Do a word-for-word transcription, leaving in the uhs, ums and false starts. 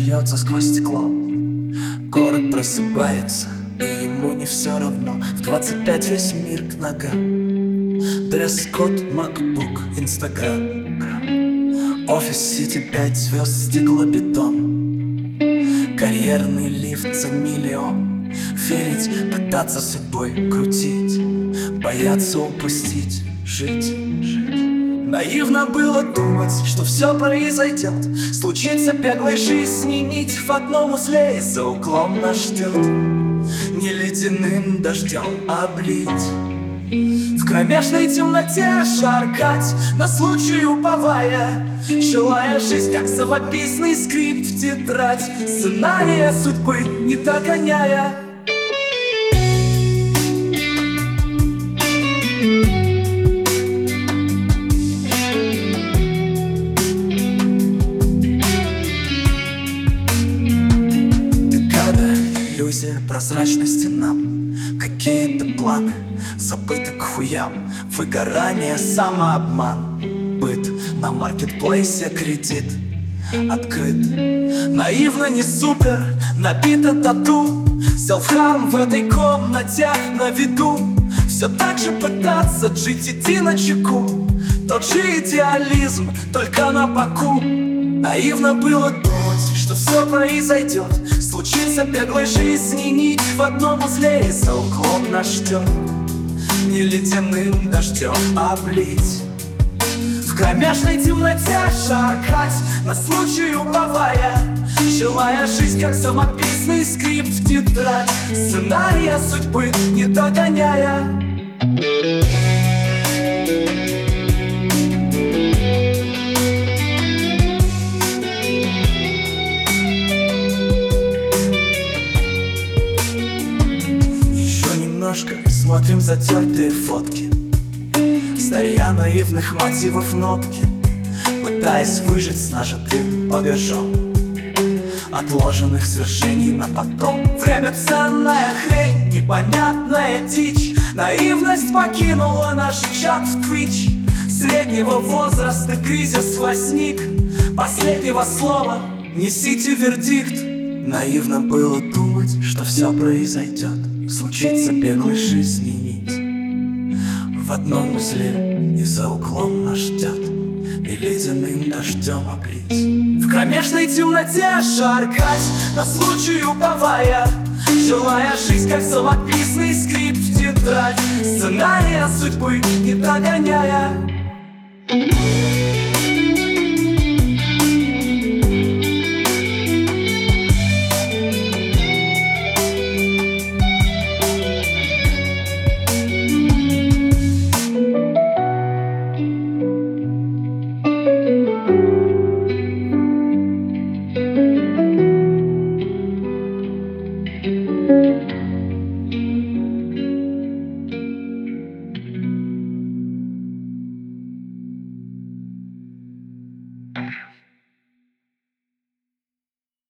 льется сквозь стекло. Город просыпается, и ему не все равно. В двадцать пять весь мир к ногам. Дресс-код, макбук, инстаграм. Офис, сити, пять звезд, стеклобетон. Карьерный лифт за миллион. Верить, пытаться судьбой крутить, бояться упустить, жить, жить. Наивно было думать, что все произойдет, случится беглой жизни, нить в одном узле, и за углом нас ждет не ледяным дождем облить. В кромешной темноте шаркать, на случай уповая, желая жизнь, как совописный скрипт в тетрадь, сценария судьбы не догоняя. Иллюзия прозрачности нам, какие-то планы забыты к хуям, выгорание, самообман, быт на маркетплейсе, кредит открыт. Наивно не супер, набито тату, селфхарм в этой комнате на виду. Все так же пытаться жить, идти на чеку, тот же идеализм, только на боку. Наивно было думать, что все произойдет, случится беглой жизни, нить в одном узле, и за углом нас ждет не ледяным дождем облить. В кромешной темноте шаркать, на случай уповая, желая жизнь, как самописный скрипт в тетрадь, сценария судьбы не догоняя. Смотрим затертые фотки, старья наивных мотивов нотки, пытаясь выжить с нажитым багажом отложенных свершений на потом. Время ценная хрень, непонятная дичь. Наивность покинула наш чат в Twitch. Среднего возраста кризис возник, последнего слова несите вердикт. Наивно было думать, что все произойдет, случится беглой жизни нить в одном узле, и за углом нас ждет и ледяным дождем облить. В кромешной темноте шаркать, на случай уповая, желая жизнь, как самописный скрипт в тетрадь, сценария судьбы не догоняя.